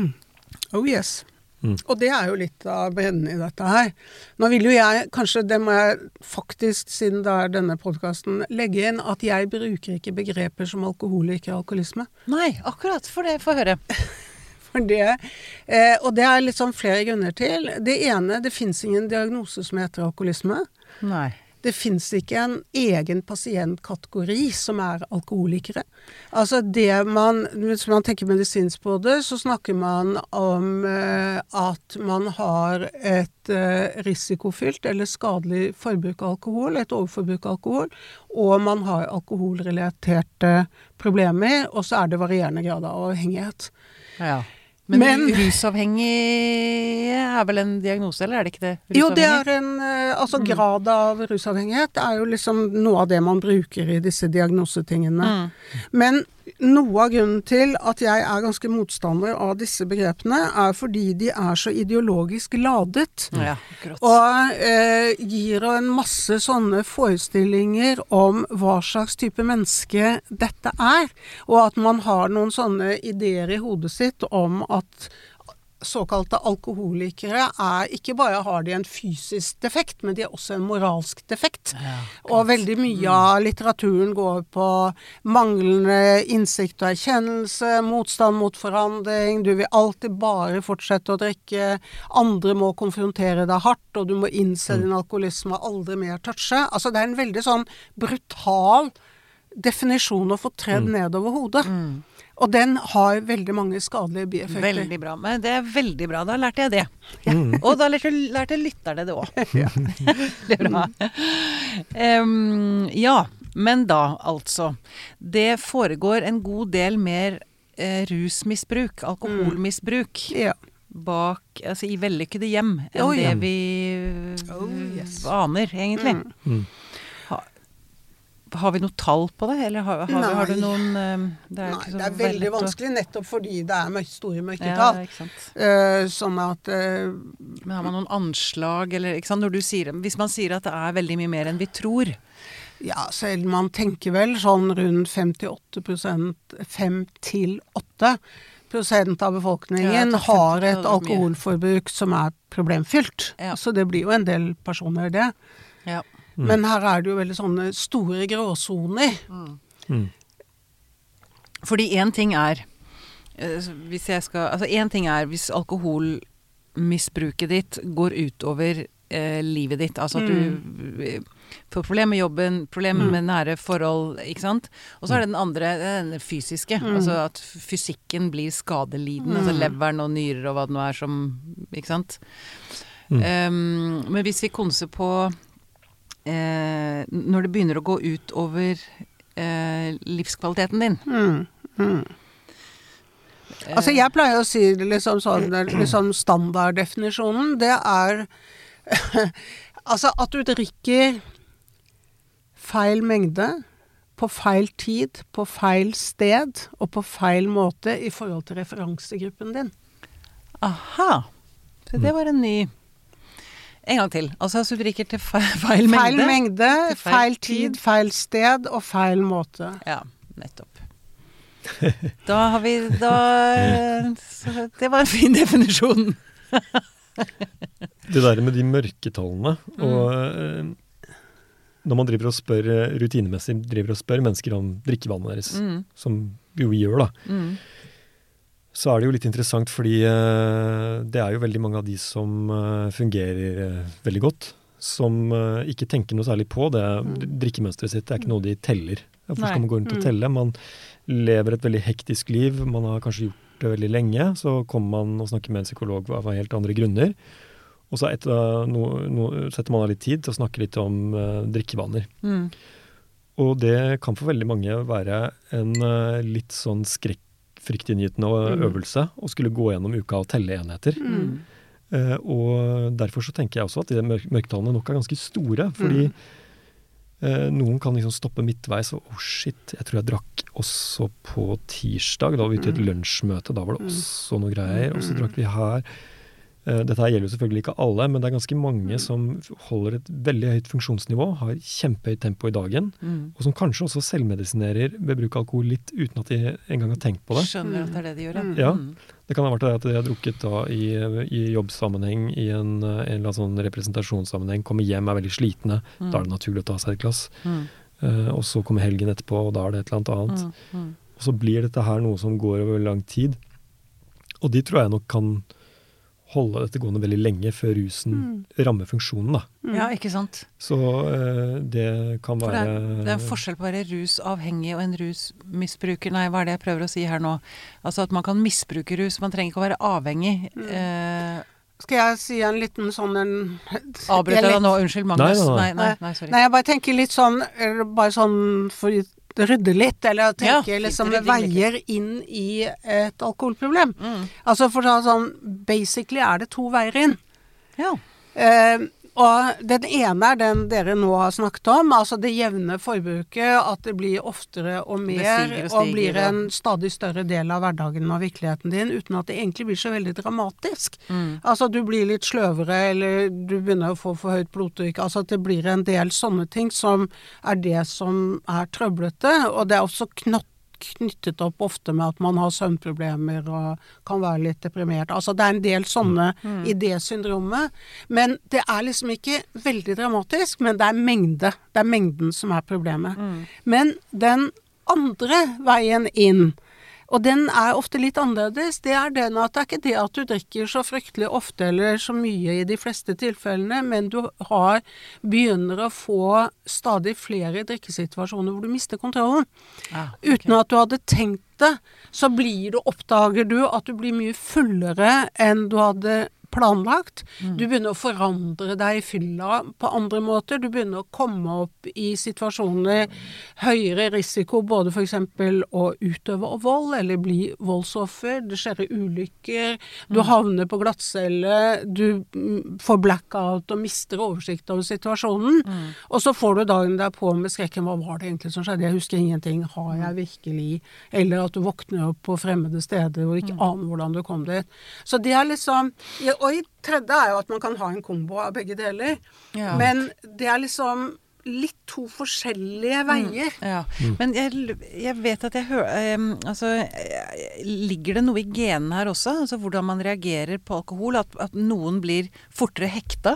Oh yes. Mm. Og det er jo litt av bredden i dette her. Nå vil jo jeg, kanskje det må jeg faktisk, siden det er denne podcasten, legge inn at jeg bruker ikke begreper som alkoholiker og alkoholisme. Nei, akkurat, for det får høre. For det, eh, og det er litt sånn flere grunner til. Det ene, det finnes ingen diagnose som heter alkoholisme. Nei. Det finnes ikke en egen pasientkategori som er alkoholikere. Altså det man, hvis man tenker medisinsk på det, så snakker man om eh, at man har et eh, risikofylt eller skadelig forbruk av alkohol, et overforbruk av alkohol, og man har alkoholrelaterte problemer, og så er det varierende grad av avhengighet. Ja. Men, Men- rusavhengig er vel en diagnose, eller er det ikke det? Jo, det Rusavhengig? er en eh, altså grad av rusavhengighet er jo liksom noe av det man bruker i disse diagnosetingene. Mm. Men noe av grunnen til at jeg er ganske motstander av disse begrepene, er fordi de er så ideologisk ladet. Ja, akkurat. Og eh, gir en masse sånne forestillinger om hva slags type menneske dette er. Og at man har noen sånne ideer i hodet sitt om at såkalte alkoholikere er ikke bare har de en fysisk defekt, men de er også en moralsk defekt. Ja, Og veldig mye av litteraturen går på manglende innsikt og erkjennelse, motstand mot forandring, du vil alltid bare fortsette å drikke, andre må konfrontere deg hardt, og du må innse din alkoholisme og aldri mer touche. Altså det er en veldig sånn brutal definisjon å få tredd nedover hodet. Og den har veldig mange skadelige bieffekter. Veldig bra. Men det er veldig bra. Da lærte jeg det. Og da lærte, lærte lytterne det òg. Det er bra. Um, ja, men da altså. Det foregår en god del mer eh, rusmisbruk, alkoholmisbruk, Ja. bak, altså i vellykkede hjem enn Oh, ja. det vi Oh, yes. aner, egentlig. Mm. Har vi noe tall på det, eller har, har, har du Nei. noen um, det er jo Nei, ikke så det er veldig lett å- vanskelig nettopp fordi det er mørk, store Ja, mørketall. ikke sant. Eh, sånn at eh, Men har man noen anslag, eller ikke sant, når du sier, hvis man sier at det er veldig mye mer enn vi tror? ja, selv man tenker vel sånn rundt fem til åtte prosent, fem til åtte prosent av Ja, befolkningen jeg tar har femti, et det er mye. alkoholforbruk som er problemfylt. Ja. Så det blir jo en del personer det. Ja. Men her er det jo veldig sånne store gråsoner. Mm. Fordi en ting er, eh, hvis jeg skal, altså en ting er hvis alkoholmisbruket ditt går utover eh, livet ditt. Altså at du eh, får problemer med jobben, problemer med nære forhold, ikke sant? Og så er det den andre, den fysiske. Mm. Altså at fysikken blir skadelidende, altså leveren og nyrer og hva det nå er som, ikke sant? Mm. Um, men hvis vi konser på eh, når det begynner å gå ut over eh, livskvaliteten din. Mm. Mm. Altså jeg pleier å si det liksom sånn, liksom standarddefinisjonen, det er altså at du drikker feil mengde, på feil tid, på feil sted, og på feil måte i forhold til referansegruppen din. Aha, så det var en ny... En gang til, altså så du drikker til feil, feil mengde? Feil mengde, feil, feil tid, feil sted og feil måte. Ja, nettopp. Da har vi da, så det var en fin definisjon. Det der med de mørketallene mm. og eh, når man driver og spør rutinemessig driver og spør mennesker om drikkevannet deres, mm. som jo vi gjør da, mm. så er det jo litt interessant fordi eh, det er jo veldig mange av de som eh, fungerer eh, veldig godt, som eh, ikke tenker noe særlig på det. Mm. Drikkemønsteret sitt det er ikke noe de teller. Hvorfor skal man gå rundt og telle? Man lever et veldig hektisk liv, man har kanskje gjort det veldig lenge, så kommer man og snakker med en psykolog av helt andre grunner, og så etter, no, no, setter man av litt tid til å snakke litt om uh, drikkevaner. Mm. Og det kan for veldig mange være en uh, litt sånn skrekkfryktinngytende mm. øvelse å skulle gå gjennom uka og telle enheter. Mm. Uh, og derfor så tenker jeg også at de mørk mørketallene nok er ganske store, fordi mm. noen kan liksom stoppe midtveis og oh shit, jeg tror jeg drakk også på tirsdag, da var vi til et lunsjmøte, da var det også noe greier, og så drakk vi her. Dette her gjelder jo selvfølgelig ikke alle, men det er ganske mange som holder et veldig høyt funksjonsnivå, har kjempehøyt tempo i dagen, mm. og som kanskje også selvmedisinerer ved bruk av alkohol litt uten at de engang har tenkt på det. Skjønner at det er det de gjør, ja. Ja, det kan ha vært at de har drukket da i, i jobbsammenheng, i en, en eller annen sånn representasjonssammenheng, kommer hjem, er veldig slitne, mm. da er det naturlig å ta seg et glass. Mm. Uh, og så kommer helgen etterpå, og da er det et eller annet annet. Mm. Mm. Og så blir dette her noe som går over lang tid. Og de tror jeg nok kan holde dette gående veldig lenge før rusen mm. rammer funksjonen, da. Mm. Ja, ikke sant? Så uh, det kan For være... Det er, det er en forskjell på å være rusavhengig og en rusmisbruker. Nei, hva er det jeg prøver å si her nå? Altså at man kan misbruke rus, man trenger ikke å være avhengig. Mm. Uh, Skal jeg si en liten sånn... En, Avbryter deg nå, unnskyld, Magnus. Nei, nei, nei, nei, sorry. Nei, jeg bare tenker litt sånn, bare sånn for rydde litt, eller tenke ja, liksom rydde, veier inn i et alkoholproblem. Mm. Altså for da sånn, basically er det to veier inn. Ja. Eh, og den ene er den dere nå har snakket om, altså det jevne forbruket, at det blir oftere og mer, stiger og, stiger, og blir en stadig større del av hverdagen og virkeligheten din, uten at det egentlig blir så veldig dramatisk. Mm. Altså du blir litt sløvere, eller du begynner å få for høyt blodtrykk, altså at det blir en del sånne ting som er det som er trøblete, og det er også knott knyttet opp ofte med at man har søvnproblemer og kan være litt deprimert. Altså det er en del sånne mm. i det syndromet. Men det er liksom ikke veldig dramatisk, men det er mengde. Det er mengden som er problemet. Mm. Men den andre veien inn, og den er ofte litt annerledes, det er den at det er ikke det at du drikker så fryktelig ofte eller så mye i de fleste tilfellene, men du har, begynner å få stadig flere drikkesituasjoner hvor du mister kontrollen. Ah, okay. Uten at du hadde tenkt det, så blir du, oppdager du at du blir mye fullere enn du hadde planlagt. Mm. Du begynner å forandre deg i fylla på andre måter. Du begynner å komme opp i situasjoner høyere risiko, både for eksempel å utøve og vold, eller bli voldsoffer. Det skjer ulykker. Du mm. havner på glattcelle. Du får blackout og mister oversikt over situasjonen. Mm. Og så får du dagen der på med skrekken. Hva var det egentlig som skjedde? Jeg husker ingenting. Har jeg virkelig? Eller at du våkner opp på fremmede steder og ikke mm. aner hvordan du kom dit. Så det er liksom... Ja, og i tredje er jo at man kan ha en kombo av begge deler. Ja. Men det er liksom litt to forskjellige veier. Mm, ja. mm. Men jeg, jeg vet at jeg hører um, altså, ligger det noe i genene her også? Altså hvordan man reagerer på alkohol? At, at noen blir fortere hekta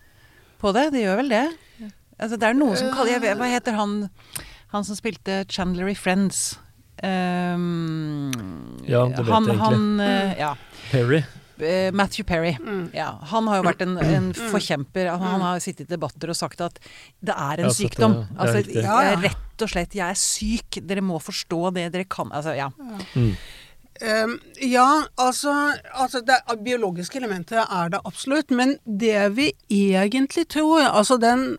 på det? Det gjør vel det? Altså det er noen som kaller jeg, hva heter han han som spilte Chandler i Friends? Um, ja, det vet han, jeg egentlig. Han, uh, ja. Perry. uh, Matthew Perry. Mm. Ja, han har jo vært en, en forkjemper. Han, han har sittet i debatter og sagt at det er en ja, sykdom. Det, altså, det ja, ja. Rett og slett, jeg er syk. Dere må forstå det dere kan. Altså, ja. Mm. Um, ja, altså, altså det biologiske elementet er det absolutt, men det vi egentlig tror, altså den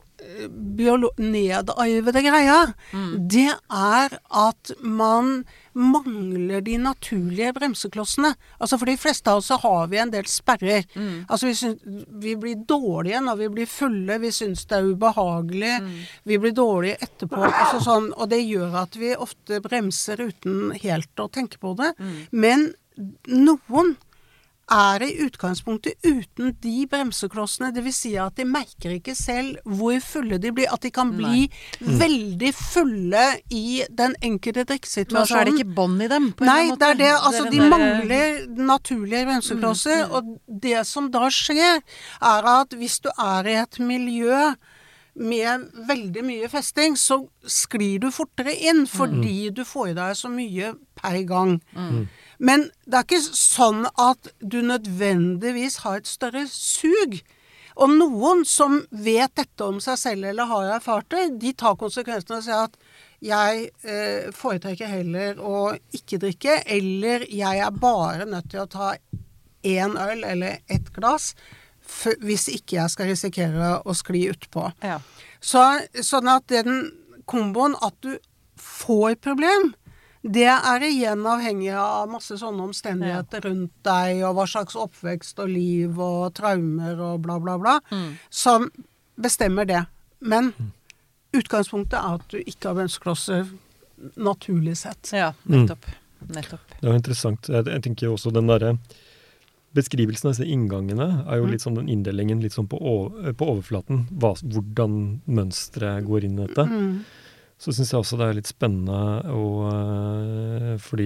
nedarvede greia, mm. det er at man mangler de naturlige bremseklossene. Altså for de fleste av oss så har vi en del sperrer. Mm. Altså vi, syns, vi blir dårlige når vi blir fulle, vi syns det er ubehagelig, mm. vi blir dårlige etterpå, altså sånn, og det gjør at vi ofte bremser uten helt å tenke på det. Mm. Men noen er i utgangspunktet uten de bremseklossene, det vil si at de merker ikke selv hvor fulle de blir, at de kan bli mm. veldig fulle i den enkelte drikkesituasjonen. Men så er det ikke bånd i dem, på Nei, en måte. det er det, altså det er de der... mangler naturlige bremseklosser, mm. og det som da skjer, er at hvis du er i et miljø med veldig mye festing, så sklir du fortere inn, fordi mm. du får i deg så mye per gang. Mm. Men det er ikke sånn at du nødvendigvis har et større sug. Og noen som vet dette om seg selv eller har erfart det, de tar konsekvensene og sier at jeg eh, foretrekker heller å ikke drikke, eller jeg er bare nødt til å ta en øl eller et glass, for, hvis ikke jeg skal risikere å skli utpå. Ja. Så, sånn at den komboen at du får problem, det er igjen avhengig av masse sånne omstendigheter ja. Rundt deg, og hva slags oppvekst og liv og traumer og bla bla bla, mm. som bestemmer det. Men mm. utgangspunktet er at du ikke har bremseklosser naturlig sett. Ja, nettopp. Mm. nettopp. Det er interessant. Jeg, jeg tenker også den der beskrivelsen av disse inngangene er jo litt sånn den inndelingen litt sånn på, over, på overflaten, hva, hvordan mønstret går inn i dette. Mm. Så synes jeg også det er litt spennende, og, øh, fordi,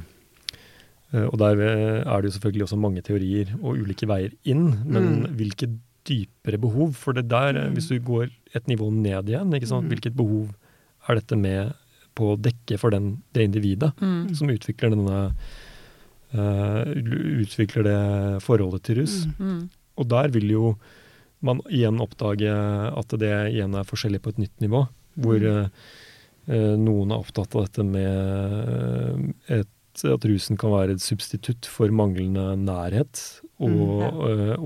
øh, og der er det jo selvfølgelig også mange teorier og ulike veier inn, men mm. hvilke dypere behov, for det der, mm. hvis du går et nivå ned igjen, ikke sant, mm. hvilket behov er dette med på å dekke for den, det individet mm. som utvikler denne, øh, utvikler det forholdet til rus. Mm. Og der vil jo man igjen oppdage at det igjen er forskjellig på et nytt nivå, hvor mm. eh, noen er opptatt av dette med et, at rusen kan være et substitutt for manglende nærhet, og, mm, ja. eh,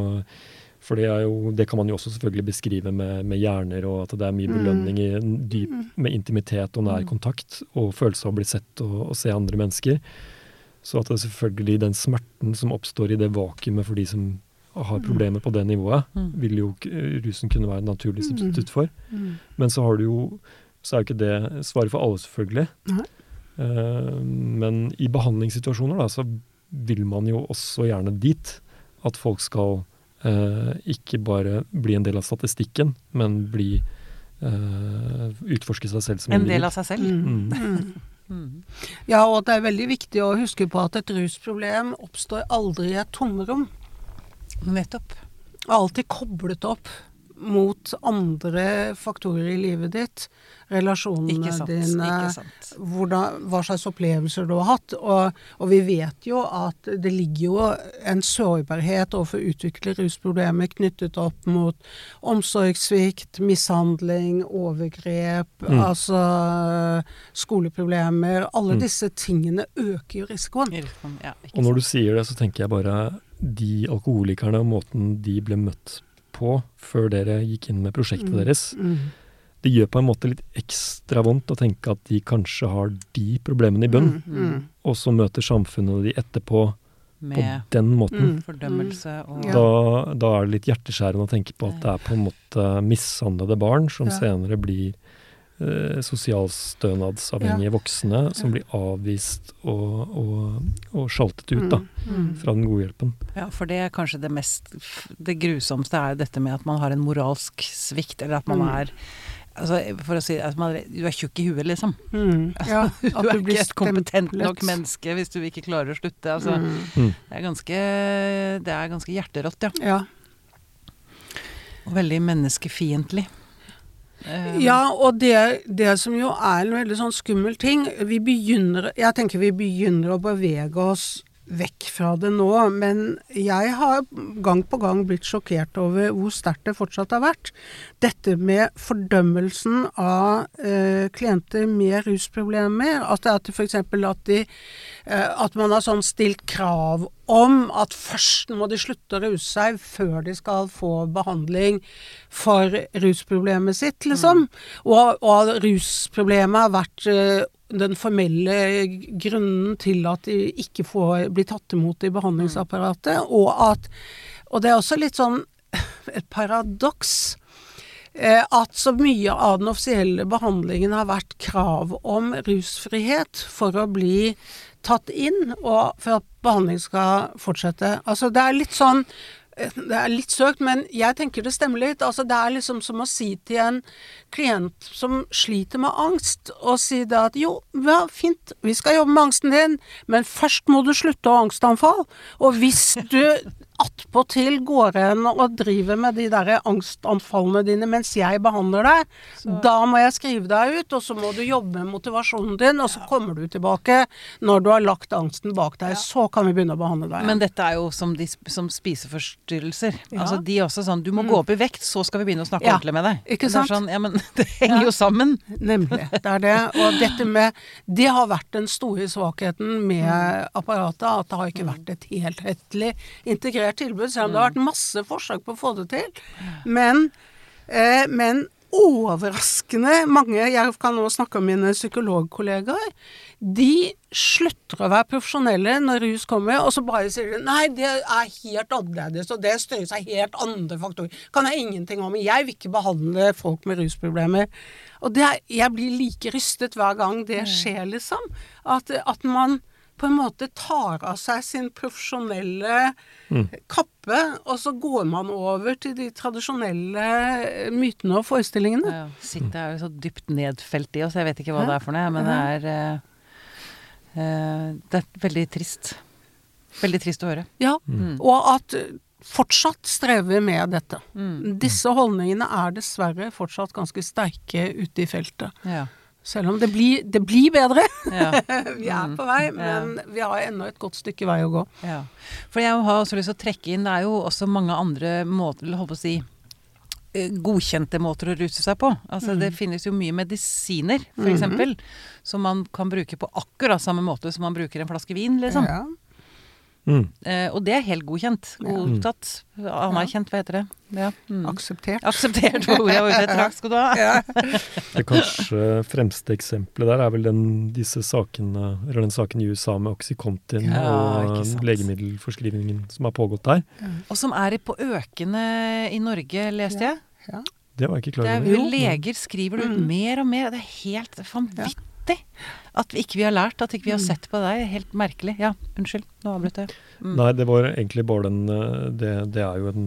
og for det, er jo, det kan man jo også selvfølgelig beskrive med, med hjerner, og at det er mye belønning i dyp, med intimitet og nær kontakt, og følelse av å bli sett og, og se andre mennesker. Så at det selvfølgelig den smerten som oppstår i det vakuumet for de som har problemer på det nivået, mm. vil jo rusen kunne være en naturlig substitutt for. Mm. Men så har du jo, så er jo ikke det svaret for alle selvfølgelig. Mm. Uh, men i behandlingssituasjoner da, så vil man jo også gjerne dit at folk skal uh, ikke bare bli en del av statistikken, men bli uh, utforske seg selv som en del av seg selv. Mm. Mm. Mm. Ja, og det er veldig viktig å huske på at et rusproblem oppstår aldri i et tomrom. Nettopp. Alltid koblet opp mot andre faktorer i livet ditt, relasjonene ikke sant, dine, ikke sant. Hvordan, hva slags opplevelser du har hatt, og, og vi vet jo at det ligger jo en sårbarhet overfor å utvikle rusproblemer knyttet opp mot omsorgssvikt, mishandling, overgrep, mm. altså skoleproblemer, alle mm. disse tingene øker jo risikoen. Ja, og når du sier det, så tenker jeg bare de alkoholikerne og måten de ble møtt på før dere gikk inn med prosjektet mm. deres. Mm. Det gjør på en måte litt ekstra vondt å tenke at de kanskje har de problemene i bunn, mm. Mm. og så møter samfunnet de etterpå med på den måten. Mm. Fordømmelse og... Da, da er det litt hjerteskjærende å tenke på at det er på en måte mishandlede barn som ja. senere blir eh, sosialstønadsavhengige ja. voksne som ja. blir avvist og, og, og sjaltet ut da, mm. fra den gode hjelpen. Ja, for det er kanskje det mest, det grusomste er jo dette med at man har en moralsk svikt, eller at man mm. er, altså for å si, at man, du er tjukk i huet liksom. Mm. Ja, du er ikke et kompetent nok menneske hvis du ikke klarer å slutte. Altså, mm. det er ganske, det er ganske hjerterått, ja. Ja. Og veldig menneskefiendtlig. Ja, og det, det som jo er en veldig sånn skummel ting, vi begynner, jeg tenker vi begynner å bevege oss vekk fra det nå, men jeg har gang på gang blitt sjokkert over hvor sterkt det fortsatt har vært. Dette med fordømmelsen av eh, klienter med rusproblemer, at det er for eksempel at, de, eh, at man har sånn stilt krav om at først må de slutte å ruse seg før de skal få behandling for rusproblemet sitt, liksom. Mm. Og, og rusproblemet har vært eh, den formelle grunnen til at de ikke får bli tatt imot i behandlingsapparatet, og at, og det er også litt sånn et paradoks, eh, at så mye av den offisielle behandlingen har vært krav om rusfrihet for å bli tatt inn, og for at behandling skal fortsette. Altså det er litt sånn, det er litt søkt, men jeg tenker det stemmer litt. Altså det er liksom som å si til en klient som sliter med angst, og si det at jo, ja, fint, vi skal jobbe med angsten din, men først må du slutte å ha angstanfall. Og hvis du attpåtil går inn og driver med de der angstanfallene dine mens jeg behandler deg, så da må jeg skrive deg ut, og så må du jobbe med motivasjonen din, og så ja. Kommer du tilbake når du har lagt angsten bak deg, ja. Så kan vi begynne å behandle deg. Men dette er jo som, de, som spiseforstyrrelser. Ja. Altså de er også sånn, du må mm. gå opp i vekt, så skal vi begynne å snakke ja. Ordentlig med deg. Ikke sant? Det er sånn, ja, men det henger ja. Jo sammen. Nemlig, det er det. Og dette med, det har vært den store svakheten med mm. apparatet, at det har ikke vært et helhetlig integrert tilbud, selv om det har vært masse forsøk på å få det til. Men, eh, men overraskende mange, jeg kan nå snakke om mine psykologkollegaer, de slutter å være profesjonelle når rus kommer, og så bare sier de, nei, det er helt annerledes, og det styrer seg helt andre faktorer. Kan jeg ingenting om, jeg vil ikke behandle folk med rusproblemer. Og det er, jeg blir like rystet hver gang det skjer, liksom. At, at man på en måte tar av seg sin profesjonelle mm. kappe, og så går man over til de tradisjonelle mytene og forestillingene. Ja, sitter jeg jo så dypt nedfelt i oss, jeg vet ikke hva ja. Det er for noe, men det er, uh, det er veldig trist. Veldig trist å høre. Ja, mm. og at fortsatt strever vi med dette. Mm. Disse holdningene er dessverre fortsatt ganske sterke ute i feltet. Ja. Selv om det blir, det blir bedre. Ja. Vi er på vei, men ja. Vi har ennå et godt stykke vei å gå. Ja. For jeg har også lyst til å trekke inn, det er jo også mange andre måter, eller holdt på å si, godkjente måter å ruse seg på. Altså mm. det finnes jo mye medisiner, for eksempel, mm-hmm. som man kan bruke på akkurat samme måte som man bruker en flaske vin, liksom. Ja. Mm. Eh, og det er helt godkjent. Godtatt. Anerkjent, hva heter det? Ja. Mm. Akseptert. Akseptert for ordet jeg var ute etter. Takk skal du ha. Ja. Det kanskje fremste eksempelet der er vel den, disse sakene, eller den saken i U S A med Oxycontin ja, og legemiddelforskrivningen som har pågått der. Ja. Og som er på økende i Norge, leste jeg. Ja. Ja. Det var jeg ikke klar over. Det er, leger skriver det ut mm. mer og mer. Det er helt vanvittig. Ja. At vi ikke vi har lært, at ikke vi har sett på deg. Helt merkelig. Ja, unnskyld. Nå avbryter jeg. Mm. Nei, det var egentlig bare den Det, det er jo en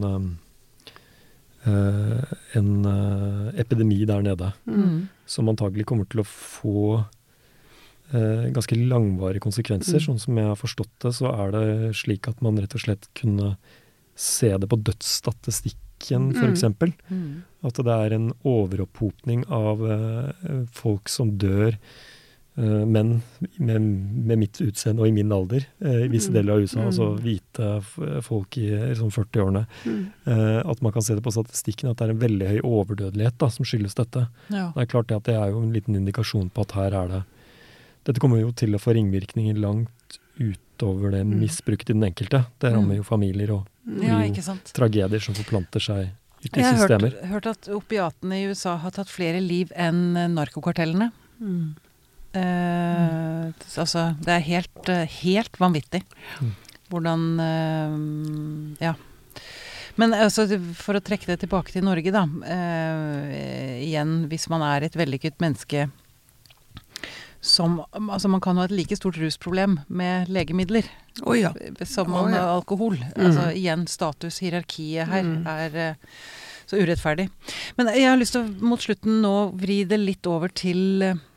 uh, en uh, epidemi der nede mm. som antagelig kommer til å få uh, ganske langvarige konsekvenser. Mm. Sånn som jeg har forstått det, så er det slik at man rett og slett kunne se det på dødsstatistikken, for mm. eksempel. Mm. At det er en overopphopning av uh, folk som dør, uh, menn med, med mitt utseende og i min alder, uh, i visse deler av U S A, mm. altså hvite f- folk i sånn førti-årene. Mm. Uh, at man kan se det på statistikken at det er en veldig høy overdødelighet da, som skyldes dette. Ja. Det er klart det at det er jo en liten indikasjon på at her er det Dette kommer jo til å få ringvirkninger langt utover det misbruket i den enkelte. Det rammer jo familier og ja, ikke sant? Tragedier som forplanter seg ut i Jeg har systemer. hørt, hørt at opiatene i U S A har tatt flere liv enn narkokartellene. Mm. Eh, mm. Altså, det er helt, helt vanvittig. Mm. Hvordan eh, ja. Men altså, for å trekke det tilbake til Norge da, eh, igjen, hvis man er et vellykket menneske som, altså man kan ha et like stort rusproblem med legemidler oh, ja. som man oh, ja. alkohol. Mm. Altså igjen, statushierarkiet her mm. er uh, så urettferdig. Men jeg har lyst til å mot slutten nå vri det litt over til uh,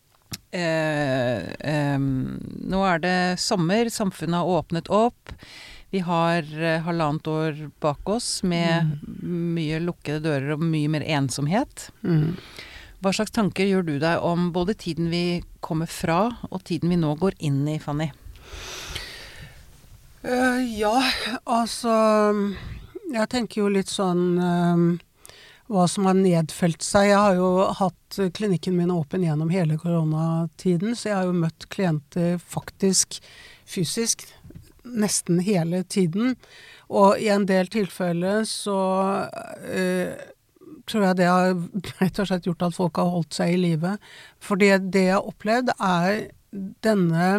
um, nå er det sommer, samfunnet har åpnet opp. Vi har uh, halvannet år bak oss med mm. mye lukkede dører og mye mer ensomhet. Mm. Hva slags tanker gjør du deg om både tiden vi kommer fra og tiden vi nå går inn i, Fanny? Uh, ja, altså jeg tenker jo litt sånn um, hva som har nedfelt seg. Jeg har jo hatt klinikken min åpen gjennom hele koronatiden, så jeg har jo møtt klienter faktisk fysisk nesten hele tiden. Og i en del tilfeller så uh, tror jeg det har rett og slett gjort at folk har holdt seg i live. Fordi det jeg har opplevd er denne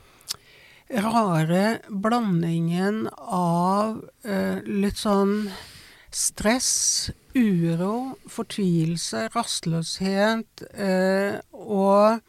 rare blandingen av eh, litt sånn stress, uro, fortvilelse, rastløshet eh, og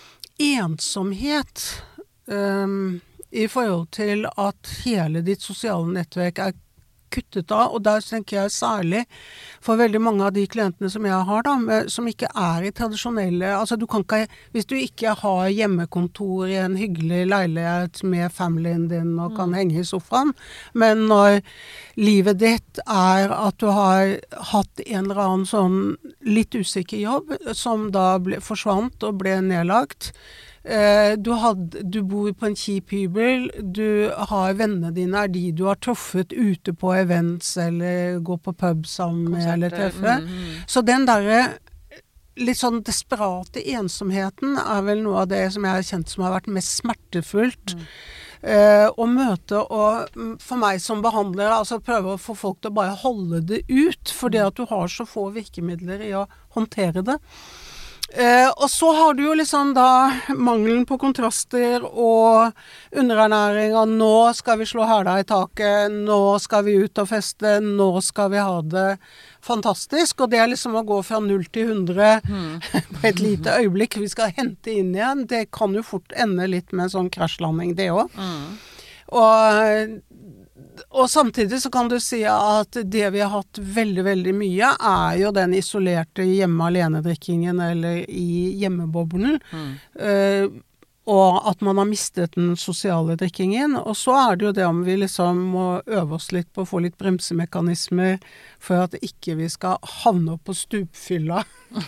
ensomhet eh, i forhold til at hele ditt sosiale nettverk er kuttet av, og der tenker jeg særlig for veldig mange av de klientene som jeg har da, med, som ikke er i tradisjonelle, altså du kan ikke, hvis du ikke har hjemmekontor i en hyggelig leilighet med familien din og kan mm. henge i sofaen, men når livet ditt er at du har hatt en eller annen sånn litt usikker jobb, som da ble, forsvant og ble nedlagt, Eh, du, had, du bor på en kjip hybel, du har vennene dine er de du har truffet ute på events eller går på pub sammen med eller treffe. Mm, mm. Så den der litt sånn desperate ensomheten er vel noe av det som jeg har kjent som har vært mest smertefullt. Mm. Eh, å møte og for meg som behandler, altså prøve å få folk til å bare holde det ut, fordi at du har så få virkemidler i å håndtere det. Eh, og så har du jo liksom da mangelen på kontraster og underernæring, og nå skal vi slå hæla i taket, nå skal vi ut og feste, nå skal vi ha det fantastisk, og det er liksom å gå fra null til hundre mm. på et lite øyeblikk, vi skal hente inn igjen, det kan jo fort ende litt med en sånn krasjlanding det også. Mm. Og Og samtidig så kan du si at det vi har hatt veldig, veldig mye er jo den isolerte hjemme-alene-drikkingen eller i hjemmeboblen. Mm. Uh, og at man har mistet den sosiale drikkingen. Og så er det jo det om vi liksom må øve oss litt på å få litt bremsemekanismer for at ikke vi skal havne opp på stupfylla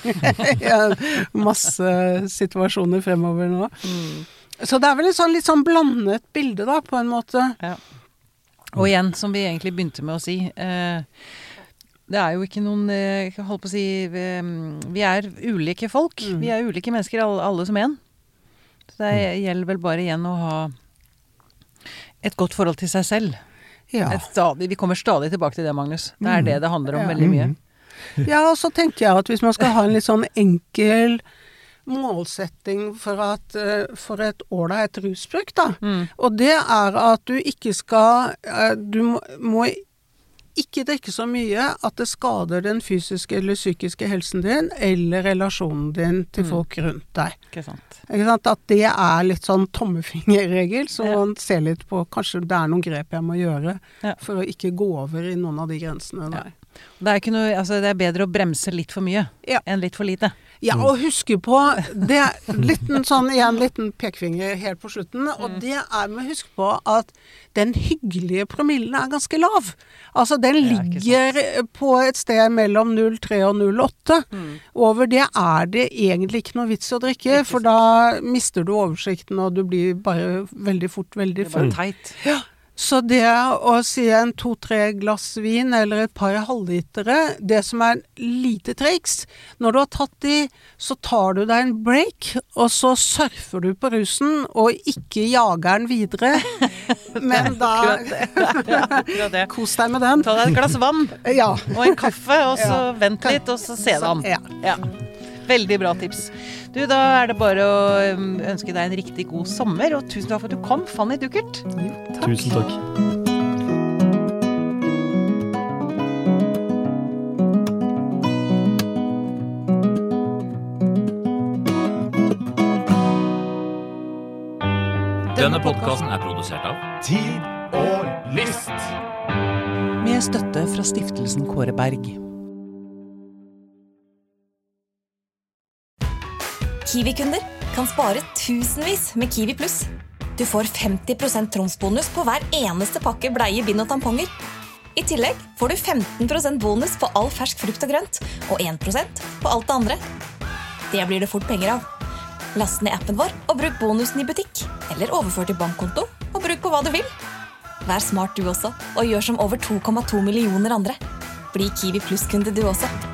i masse situasjoner fremover nå. Mm. Så det er vel et sånn, litt sånn blandet bilde da, på en måte. Ja. Og igjen, som vi egentlig begynte med å si, eh, det er jo ikke noen, eh, jeg holdt på å si, vi, vi er ulike folk. Mm. Vi er ulike mennesker, alle, alle som en. Så det gjelder vel bare igjen å ha et godt forhold til seg selv. Ja. Stadig, vi kommer stadig tilbake til det, Magnus. Det er det det handler om ja. veldig mye. Ja, og så tenker jeg at hvis man skal ha en litt sånn enkel målsetting for, at, for et ålreit rusbruk da. Mm. Og det er at du ikke skal, du må, må ikke drikke så mye at det skader den fysiske eller psykiske helsen din, eller relasjonen din til mm. folk rundt deg. Ikke sant. Ikke sant? At det er litt sånn tommefingerregel, så ja. man ser litt på, kanskje det er noen grep jeg må gjøre, ja. for å ikke gå over i noen av de grensene der. Ja. Det er, ikke noe, altså det er bedre å bremse litt for mye ja. enn litt for lite. Ja, og huske på, det er liten sånn, en liten pekefinger helt på slutten, og mm. det er med å huske på at den hyggelige promillen er ganske lav. Altså, den ligger på et sted mellom null komma tre og null komma åtte. Mm. Over det er det egentlig ikke noe vits å drikke, for da mister du oversikten, og du blir bare veldig fort, veldig full. Det er bare teit. Ja. Så det å si en to-tre glass vin eller et par halvlitere, det som er lite triks, når du har tatt de, så tar du deg en break, og så surfer du på rusen, og ikke jager den videre. Men da kos deg med den. Ta deg et glass vann, ja. og en kaffe, og så ja. vent litt, og så se det an. Ja. Ja. Veldig bra tips. Du, da er det bare å ønske deg en riktig god sommer, og tusen takk for at du kom, Fanny Duckert. Jo, takk. Tusen takk. Denne podcasten er produsert av Tid og Lyst. Med støtte fra Stiftelsen Kåre Berg. Kiwi-kunder kan spare tusenvis med Kiwi Plus. Du får femti prosent tromsbonus på hver eneste pakke bleie, bind og tamponger. I tillegg får du femten prosent bonus på all fersk frukt og grønt, og en prosent på alt det andre. Det blir det fort penger av. Last ned appen vår og bruk bonusen i butikk, eller overfør til bankkonto og bruk på hva du vil. Vær smart du også, og gjør som over to komma to millioner andre. Bli Kiwi Plus-kunde du også.